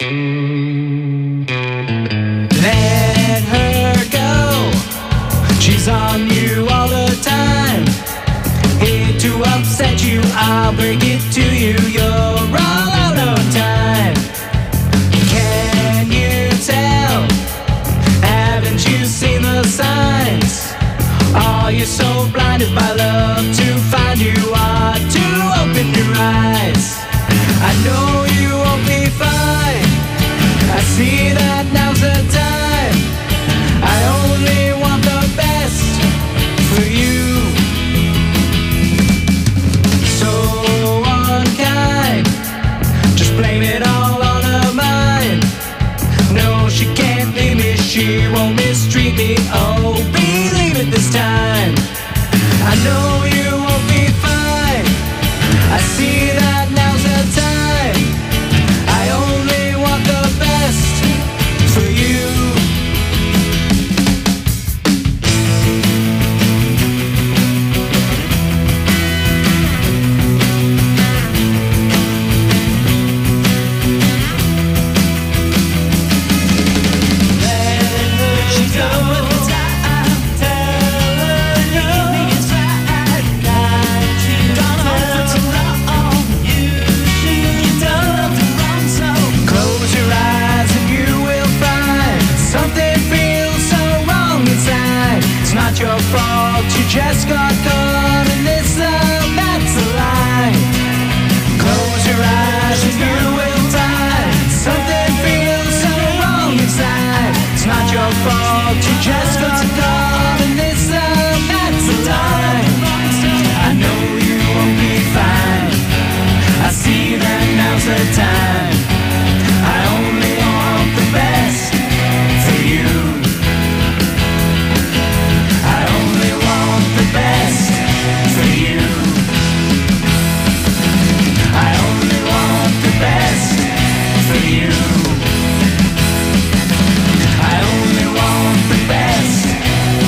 Let her go. She's on you all the time. Hate to upset you, I'll break it to you. You're all out of time. Can you tell? Haven't you seen the signs? Are you so blinded by love to find you are to open your eyes? I know you won't be fine. I see that now's the time. I only want the best for you. So unkind, just blame it all on her mind. No, she can't leave me, she won't mistreat me. Oh, believe it this time. I know you won't be fine. I see that now's the time. I only want the best for you. Your fault, you just got caught in this love, that's a lie. Close your eyes and you will find something feels so wrong inside. It's not your fault, you just got caught in this love, that's a lie. I know you won't be fine. I see that now's the time. I only want the best for you. Best for you. I only want the best for you. I only want the best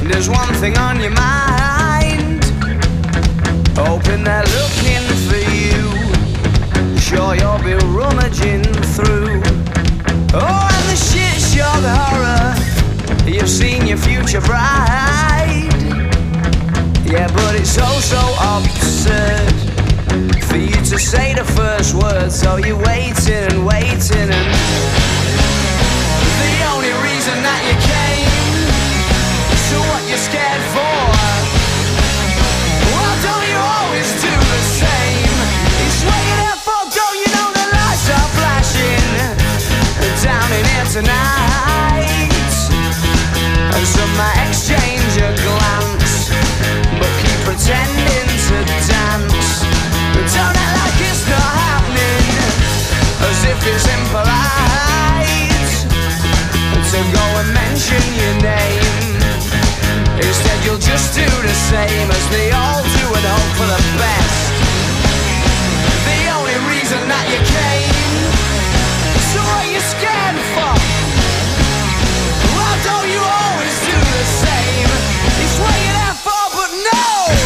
There's one thing on your mind, hoping they're looking for you. Sure you'll be rummaging through. Oh, and the shit shock horror, you've seen your future bride. Yeah, but it's oh so absurd for you to say the first word. So you're waiting and waiting, and the only reason that you came, so what you're scared for? Well, don't you always do the same? It's what you're there for, don't you know the lights are flashing down in here tonight? And some might exchange a glance, but keep pretending to dance. But don't act like it's not happening, as if it's impolite to go and mention your name. Instead you'll just do the same as they all do and hope for the best. The only reason that you came, so what you scared for? Why don't you always do the same? It's what you're there for, but no!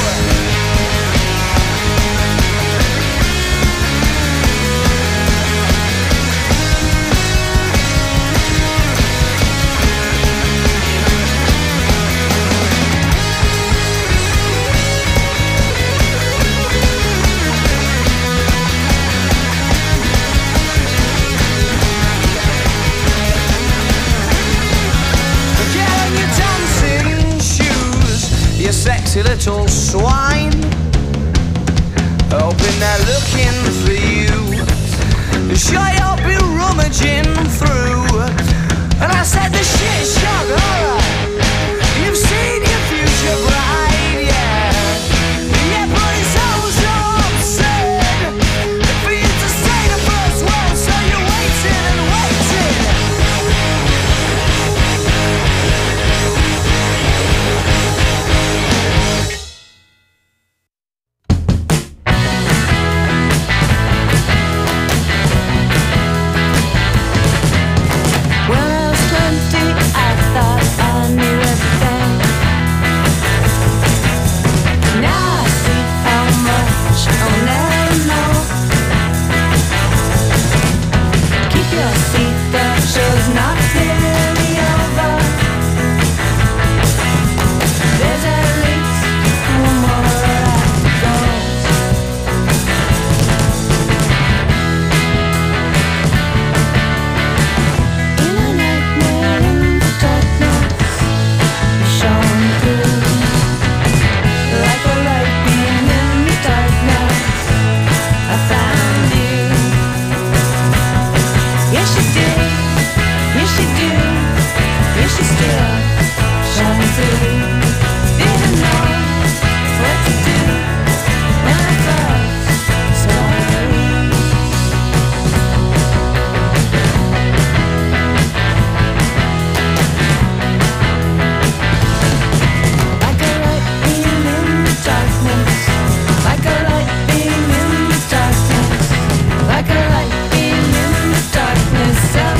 Sexy little swine, hoping they're looking for you. Sure you'll be rummaging through. And I said the shit shock horror, you've seen your future bride, yeah. Yeah, but it's all so absurd for you to say the first word, so you're waiting and waiting. Like a light beam in the darkness.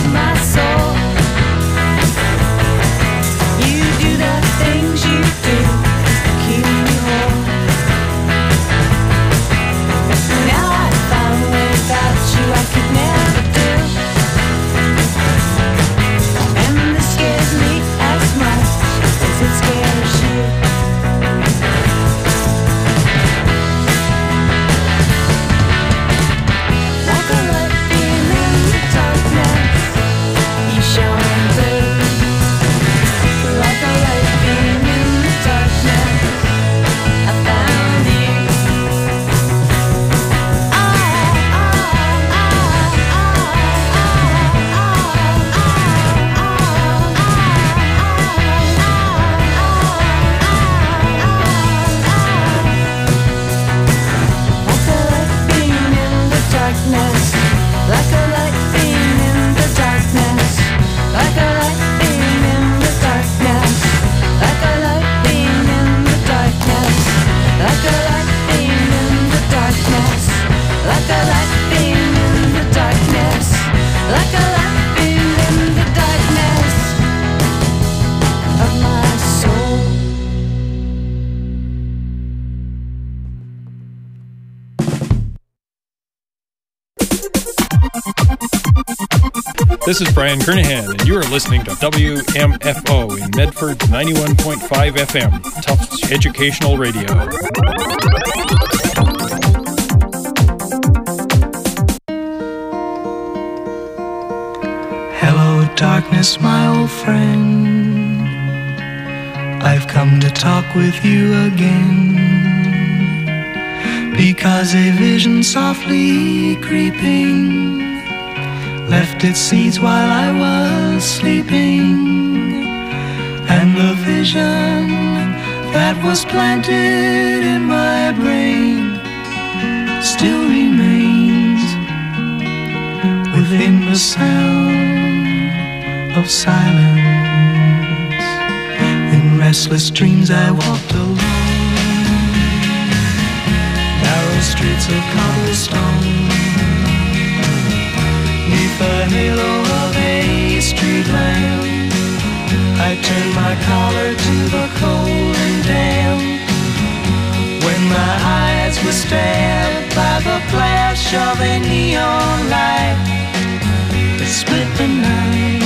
This is Brian Kernahan, and you are listening to WMFO in Medford 91.5 FM, Tufts Educational Radio. Hello, darkness, my old friend. I've come to talk with you again, because a vision softly creeping left its seeds while I was sleeping, and the vision that was planted in my brain still remains within the sound of silence. In restless dreams I walked alone, narrow streets of cobblestone, neath the halo of a street lamp. I turned my collar to the cold and damp, when my eyes were stabbed by the flash of a neon light that split the night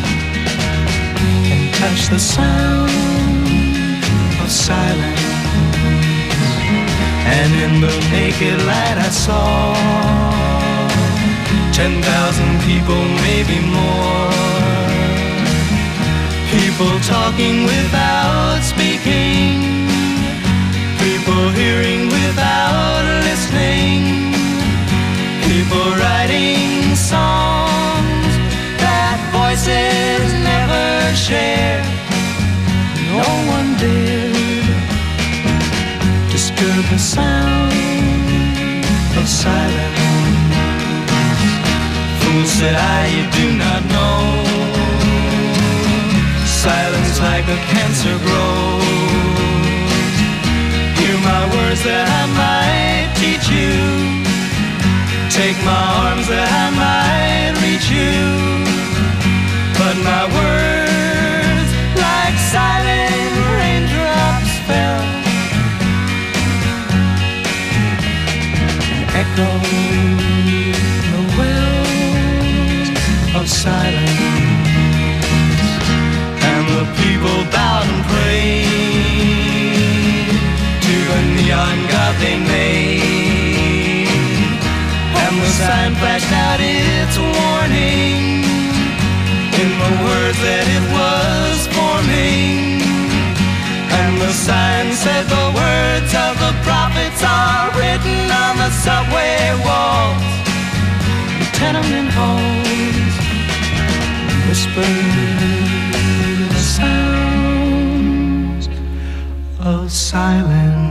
and touched the sound of silence. And in the naked light I saw 10,000 people, maybe more. People talking without speaking, people hearing without listening, people writing songs that voices never shared. No one dared disturb the sound of silence. Fool, said I, you do not know, silence like a cancer grows. Hear my words that I might teach you, take my arms that I might reach you, but my words like silent raindrops fell and echoed the wells of silence. The people bowed and prayed to the neon god they made, and the sign flashed out its warning in the words that it was forming. And the sign said the words of the prophets are written on the subway walls, the tenement halls, whispered sounds of silence.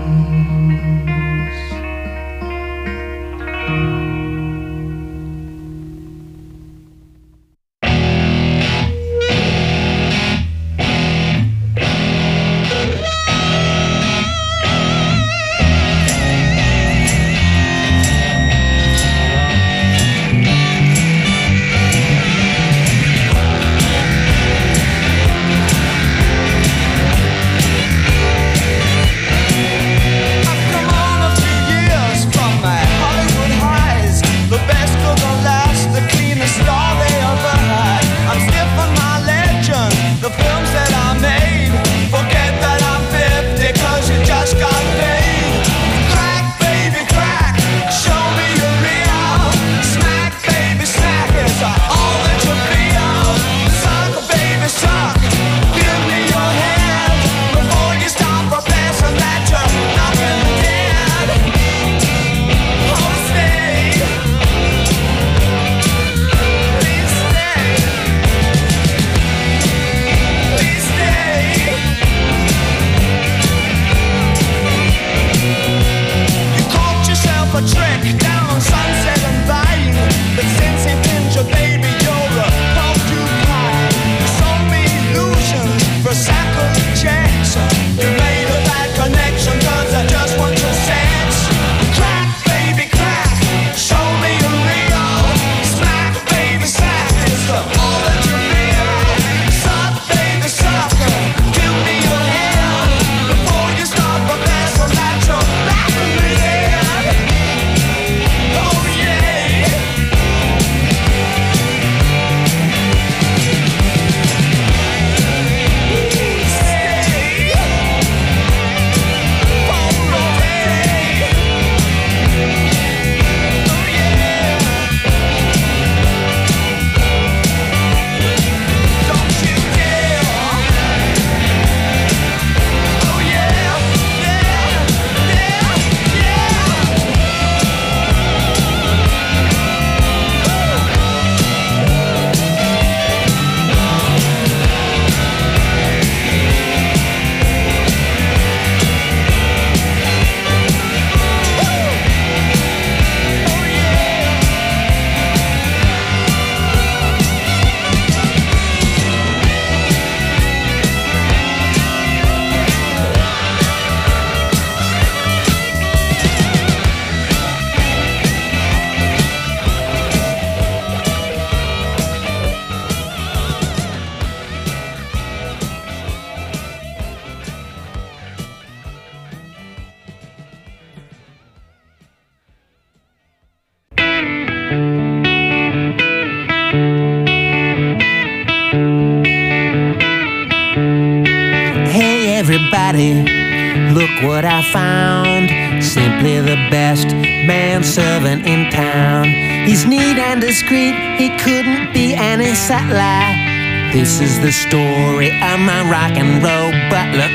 everybody, look what I found. Simply the best manservant in town. He's neat and discreet, he couldn't be any subtler. This is the story of my rock and roll butler.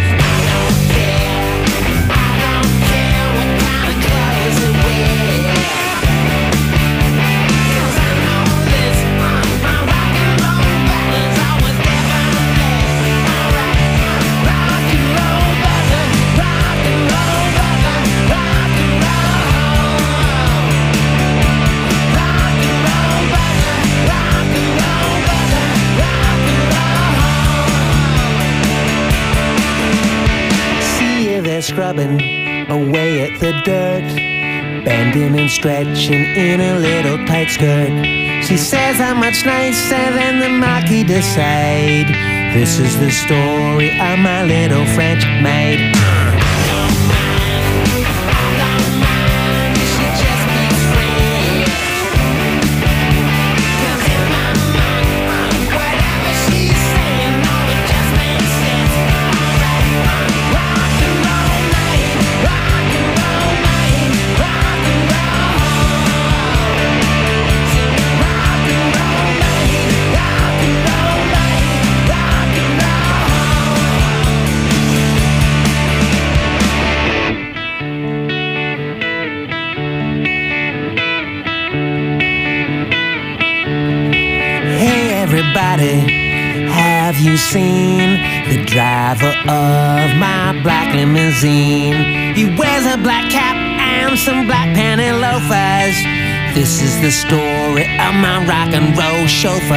Scrubbing away at the dirt, bending and stretching in a little tight skirt. She says I'm much nicer than the Marquis de Sade. This is the story of my little French maid. Have you seen the driver of my black limousine? He wears a black cap and some black panty loafers. This is the story of my rock and roll chauffeur.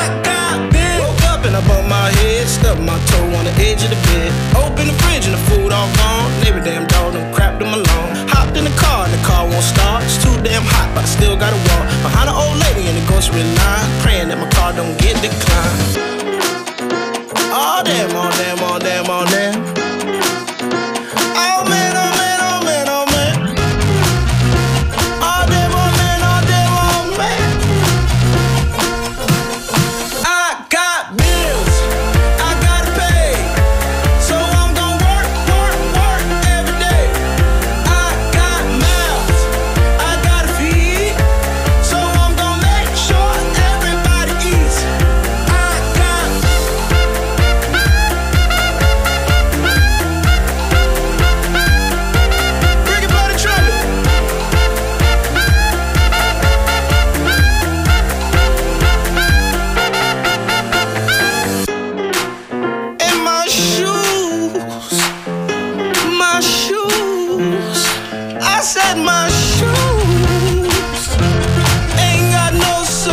Stub my toe on the edge of the bed. Open the fridge and the food damn hot, but I still gotta walk behind an old lady in the grocery line, praying that my car don't get declined. Oh damn, oh damn, oh damn, oh damn. Oh man, oh man, oh man, oh man. Oh damn, oh man, oh damn, oh man. I got bills I gotta pay, so I'm gonna work, work, work every day. I got mouths I gotta feed, so I'm gonna make sure everybody eats. I got bring it by the trumpet. In my shoes, I said my shoes ain't got no soul.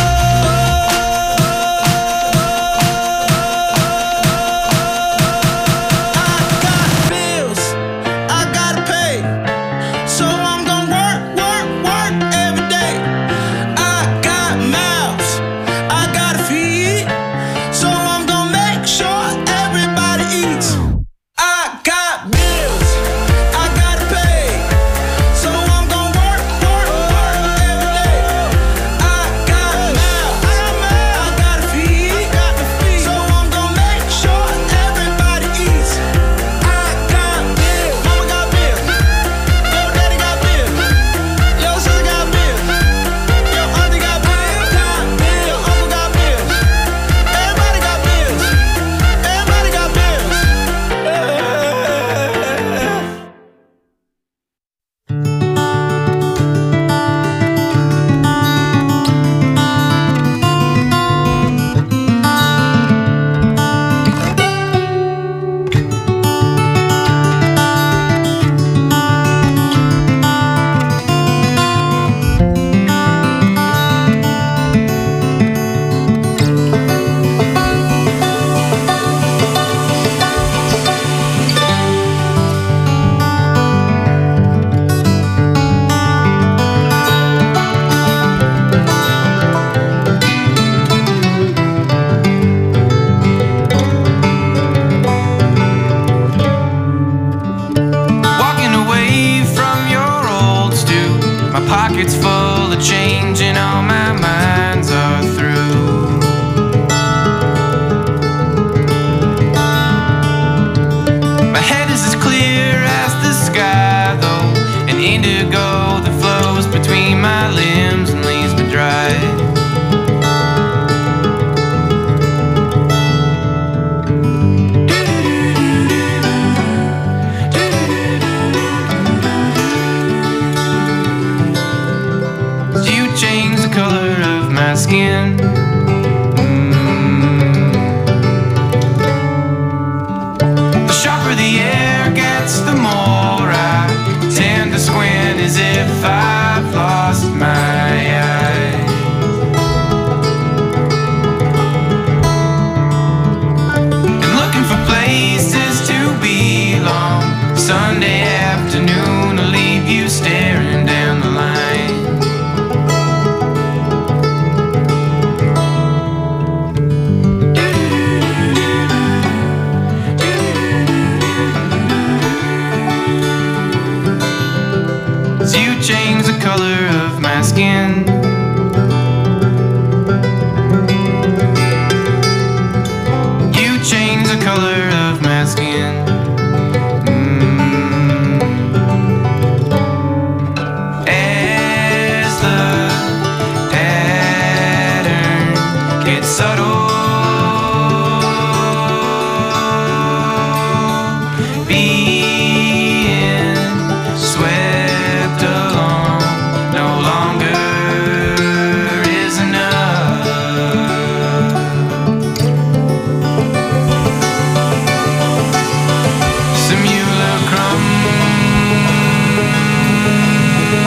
I got bills I gotta pay, so I'm gonna work, work, work every day. I got mouths I gotta feed, so I'm gonna make sure everybody eats. I got bills I gotta pay, so I'm gonna work, work, work every day. I got mouths I gotta feed, so I'm gonna make sure everybody eats. I got bills. Mama got bills. Yo, daddy got bills. Yo, sister got bills. Yo, auntie got bills. Yo, uncle got bills. Everybody got bills. Everybody got bills. Walking away from your old stew, my pocket's full of change and all my minds are through. My head is as clear as the sky, though, an indigo that flows between my limbs and leaves me dry. You change the color of my skin. The sharper the air gets, the more I tend to squint, as if I've lost my eyes. And looking for places to belong. Sunday afternoon, I'll leave you staring down the line. You change the color of my skin. You change the color of my skin. As the pattern gets subtle, being swept along no longer is enough. Simulacrum,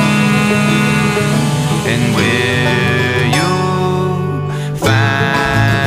and where you'll find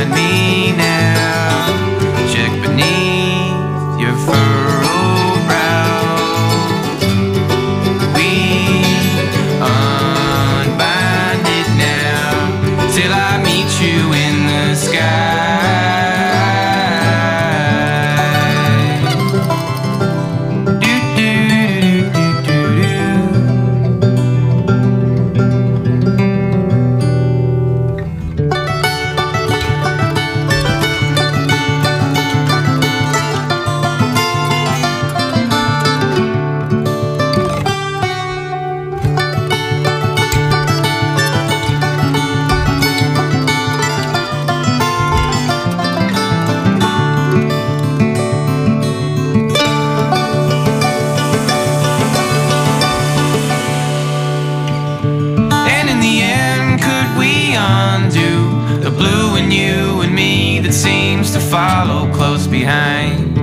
seems to follow close behind.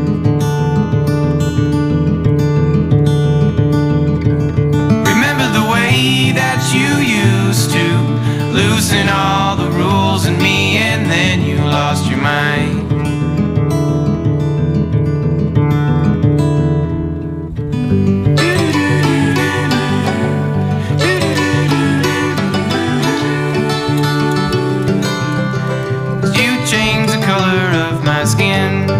Remember the way that you used to loosen all the rules in me, and then you lost your mind. Skin.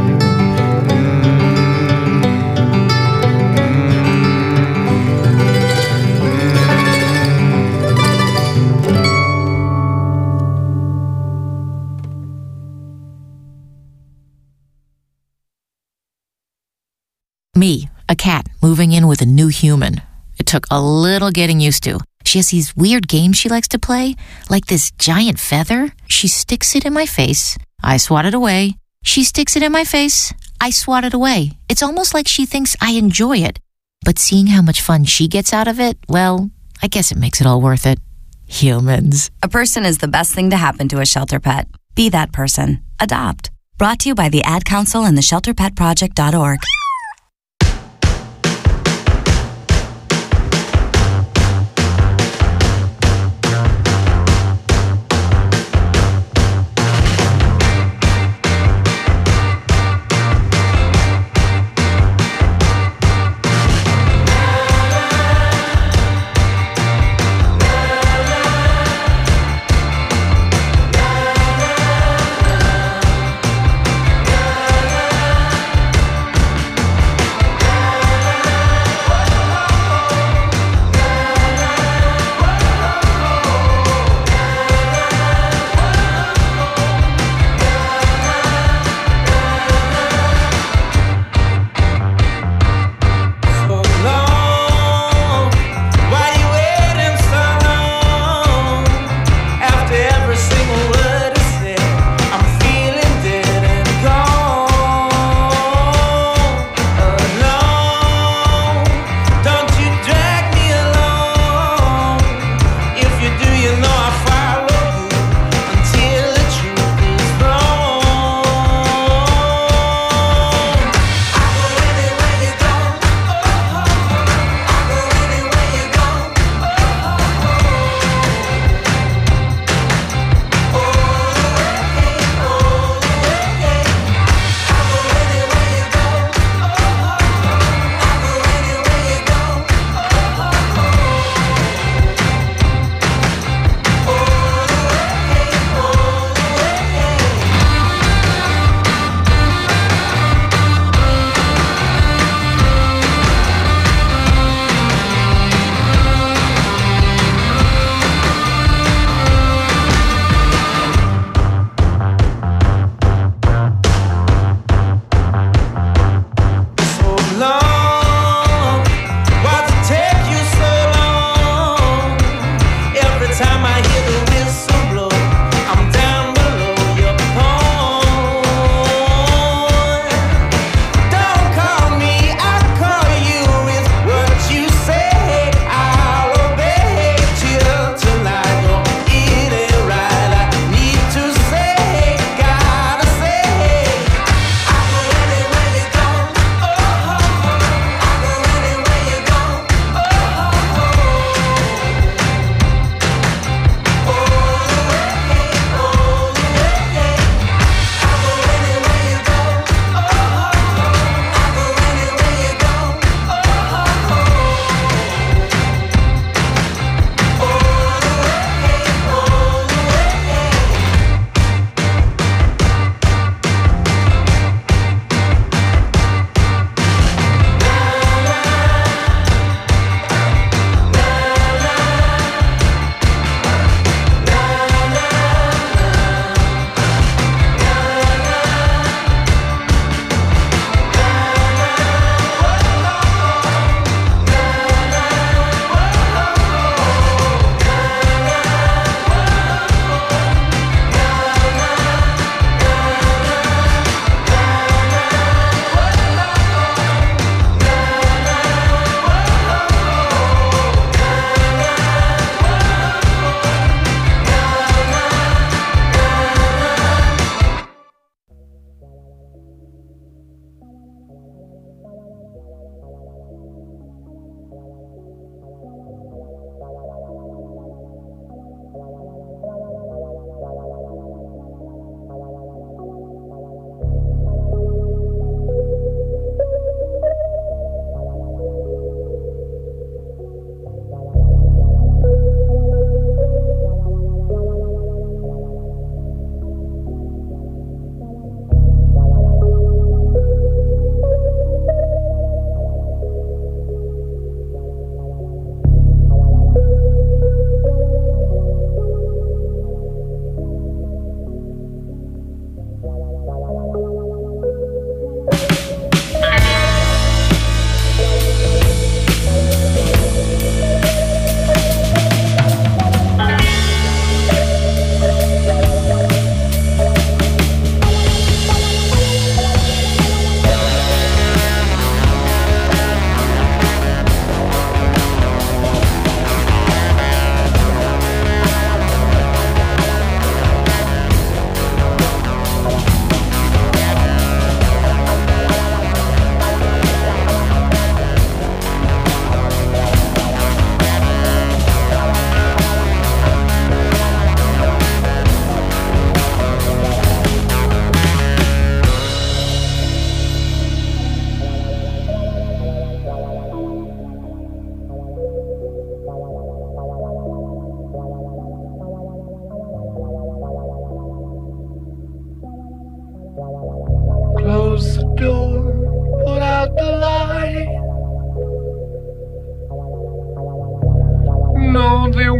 Me, a cat, moving in with a new human. It took a little getting used to. She has these weird games she likes to play, like this giant feather. She sticks it in my face. I swat it away. She sticks it in my face. I swat it away. It's almost like she thinks I enjoy it. But seeing how much fun she gets out of it, well, I guess it makes it all worth it. Humans. A person is the best thing to happen to a shelter pet. Be that person. Adopt. Brought to you by the Ad Council and the ShelterPetProject.org.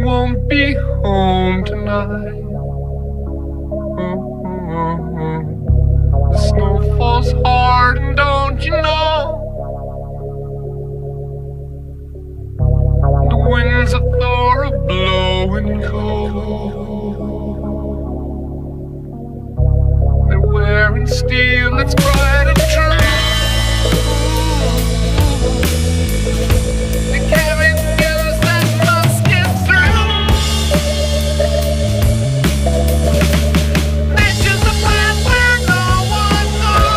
won't be home tonight. The snow falls hard, and don't you know? The winds of Thor are blowing cold. They're wearing steel that's bright and true. They carry news that must get through. Nature's a path where no one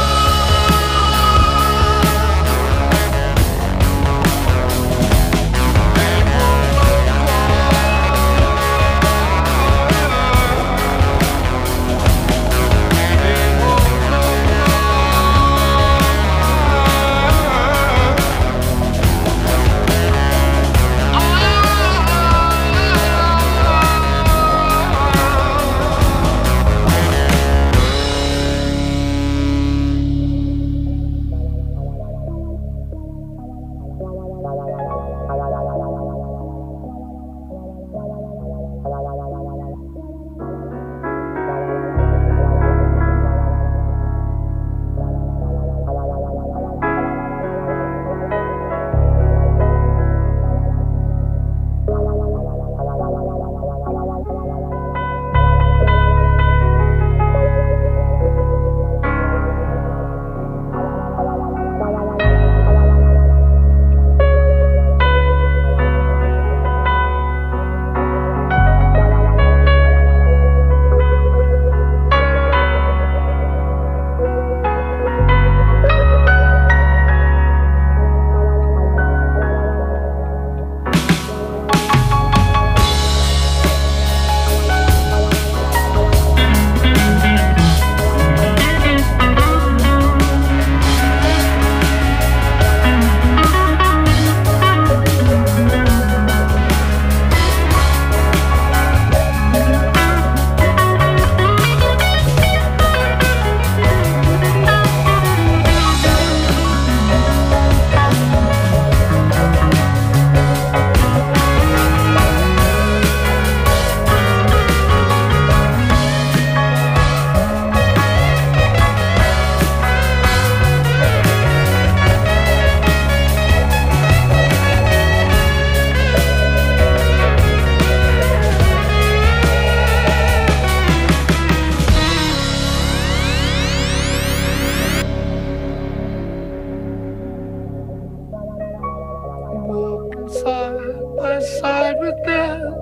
side by side with them.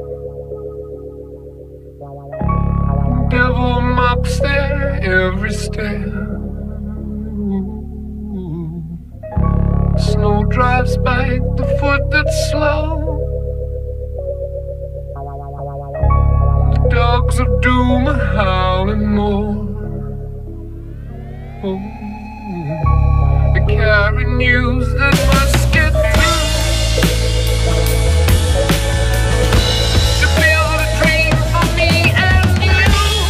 Devil mocks their every step. Snow drives by the foot that's slow. The dogs of doom are howling more. Oh, they carry news that must get through. To build a dream for me and you.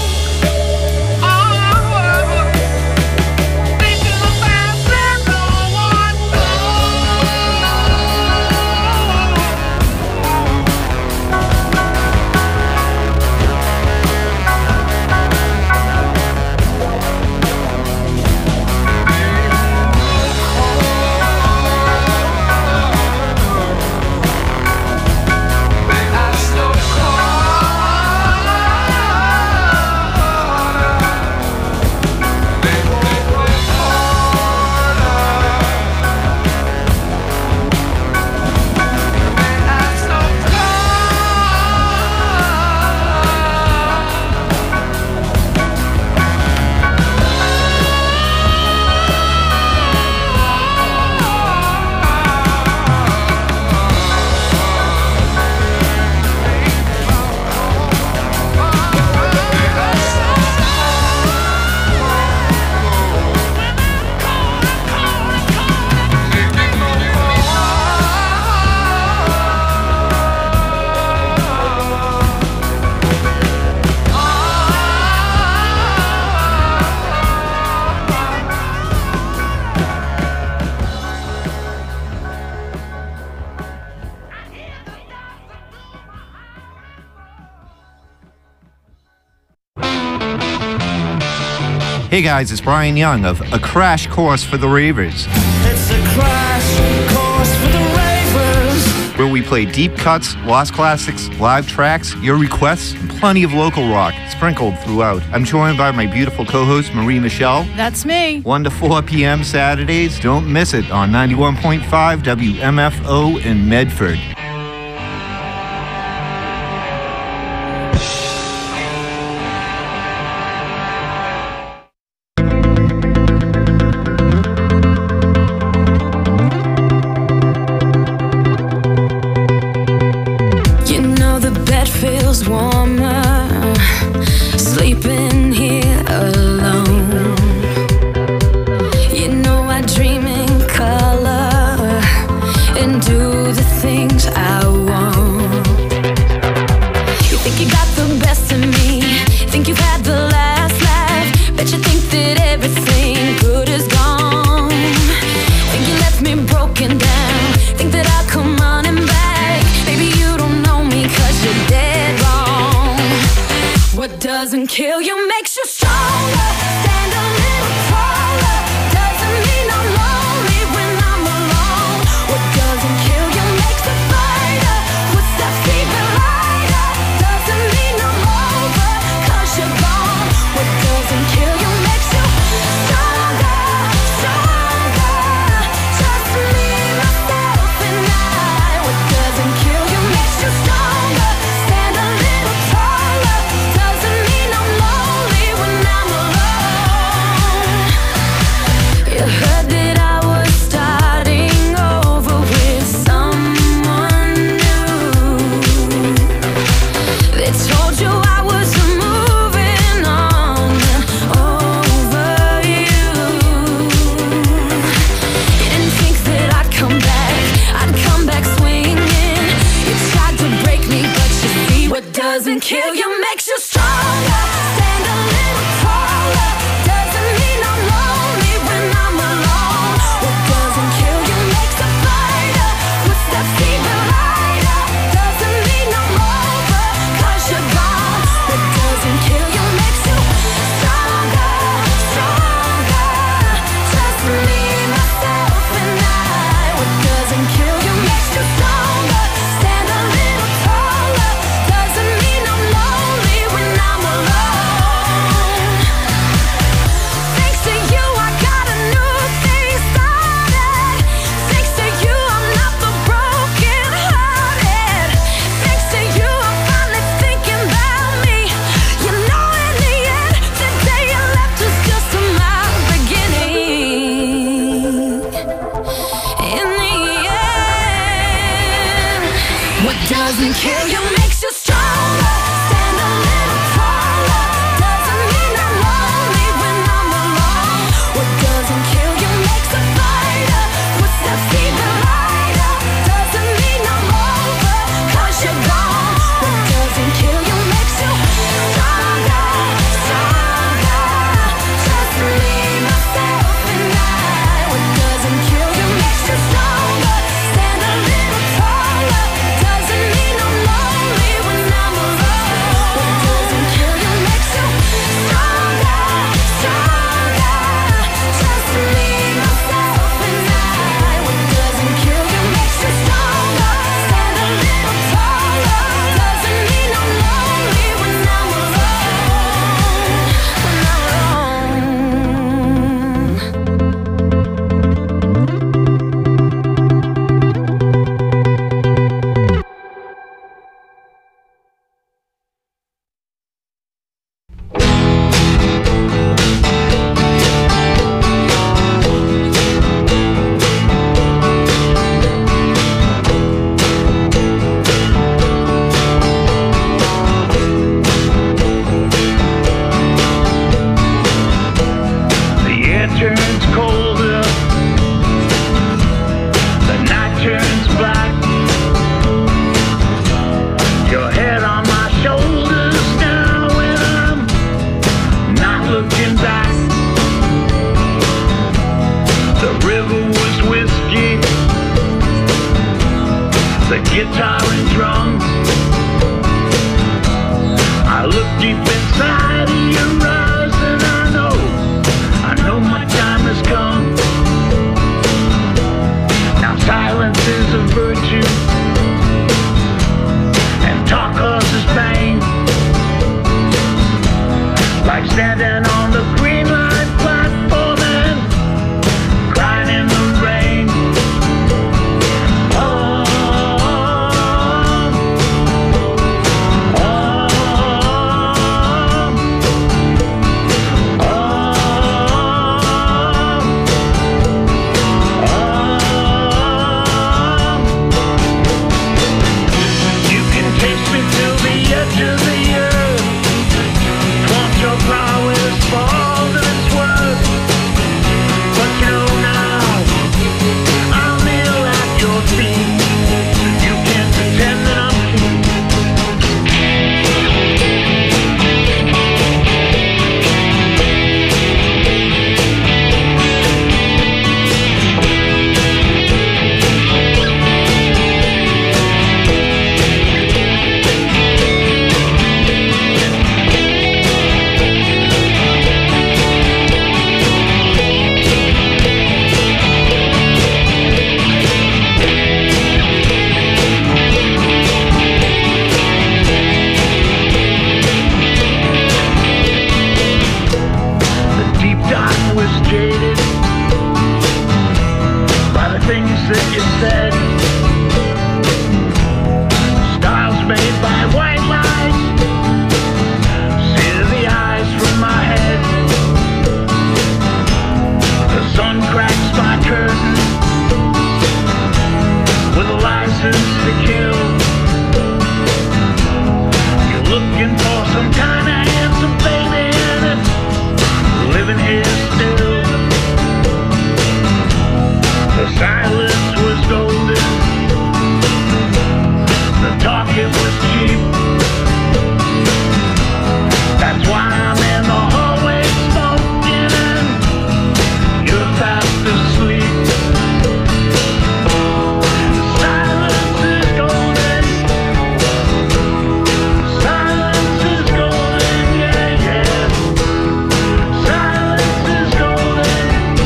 Oh, they do the best that no one Hey guys, it's Brian Young of A Crash Course for the Ravers. It's a crash course for the ravers. Where we play deep cuts, lost classics, live tracks, your requests, and plenty of local rock sprinkled throughout. I'm joined by my beautiful co-host, Marie Michelle. That's me. 1 to 4 p.m. Saturdays. Don't miss it on 91.5 WMFO in Medford. Doesn't kill you, makes you stronger. Stand a little taller. Doesn't mean I'm lonely when I'm alone. What doesn't kill you makes a fighter. Footsteps even lighter. Doesn't mean I'm over, 'cause you're gone. What doesn't kill you makes you stronger, stronger. Just me, myself, and I. What doesn't kill you makes you stronger. Stand a little taller. Doesn't mean I'm lonely when living here still. The silence was golden. The talking was cheap. That's why I'm in the hallway smoking and you're fast asleep. The silence is golden. Silence is golden, yeah, yeah. Silence is golden.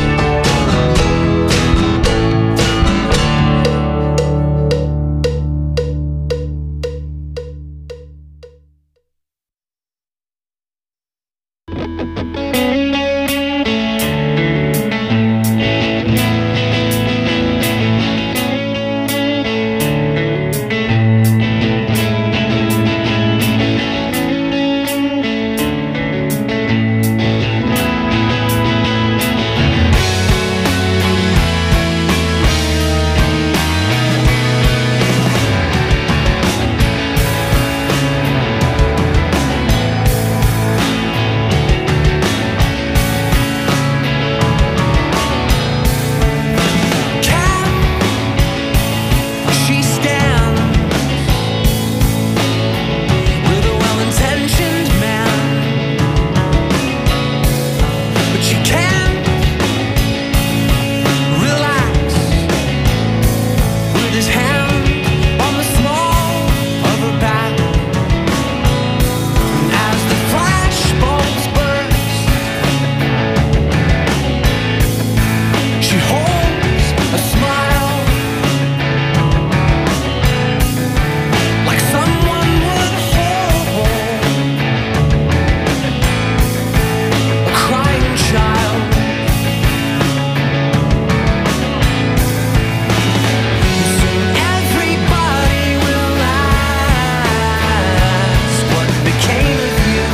She stands with a well-intentioned man, but she can't relax with his hand on the small of her back. And as the flashbulbs burst, she holds a smile like someone would hold a crying child. Soon everybody will ask what became of you.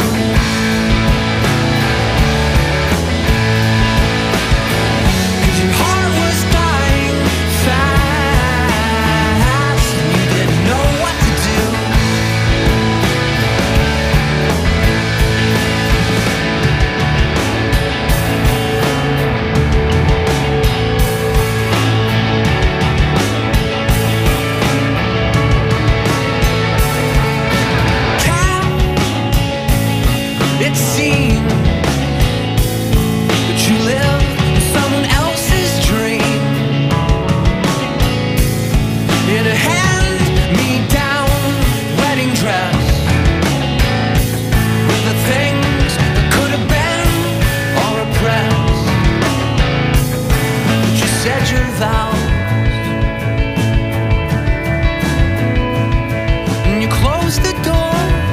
'Cause your heart was dying fast and you didn't know what to do. It seems that you live in someone else's dream, in a hand-me-down wedding dress, with the things that could have been or repressed. But you said your vows and you closed the door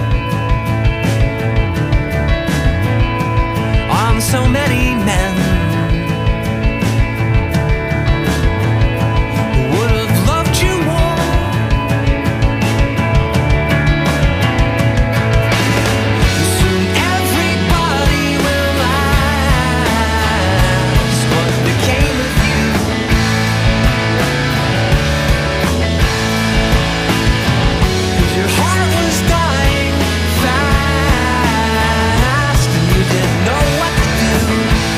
on so many men who would have loved you more. Soon everybody will ask what became of you. 'Cause your heart was dying fast and you didn't know what to do.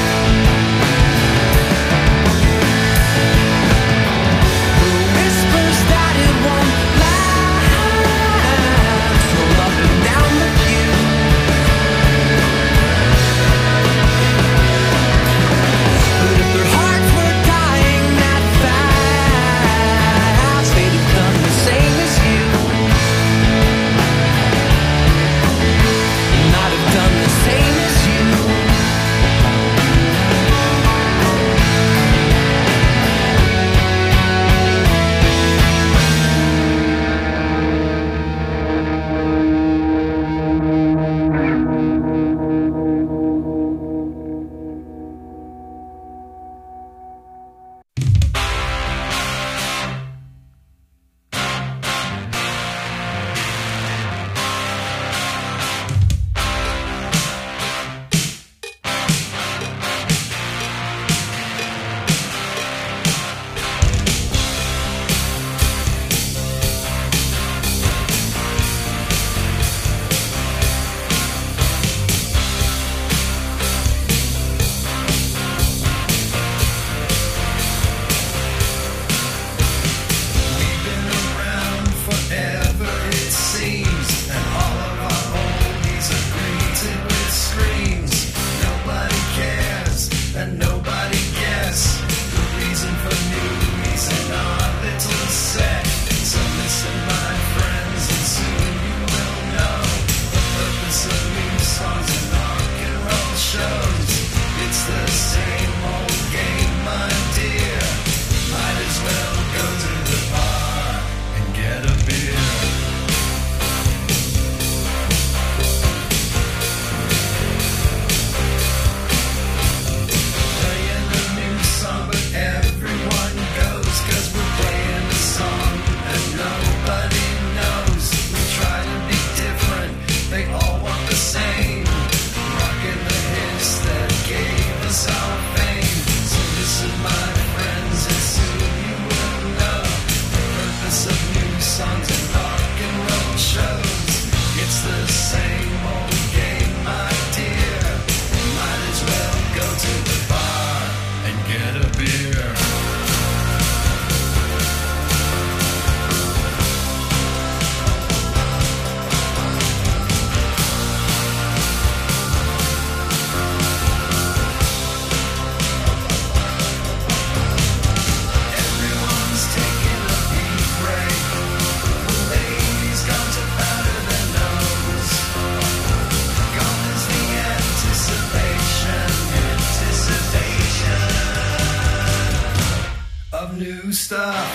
new stuff.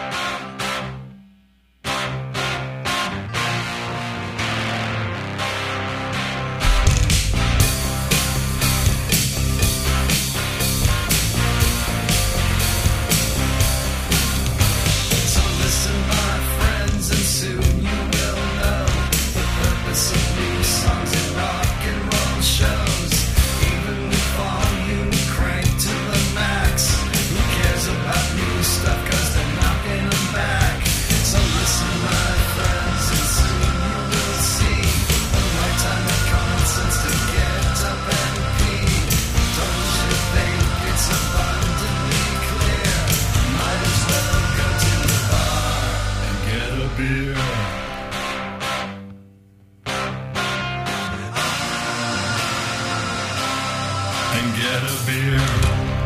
So listen, my friends, and soon you will know the purpose of new songs and rock and roll shows. Even with volume cranked to the max, who cares about new stuff, 'cause they're knocking them back. So listen, my friends, and soon you will see a lifetime of concerts to get up and pee. Don't you think it's abundantly clear? Might as well go to the bar and get a beer. And get a beer.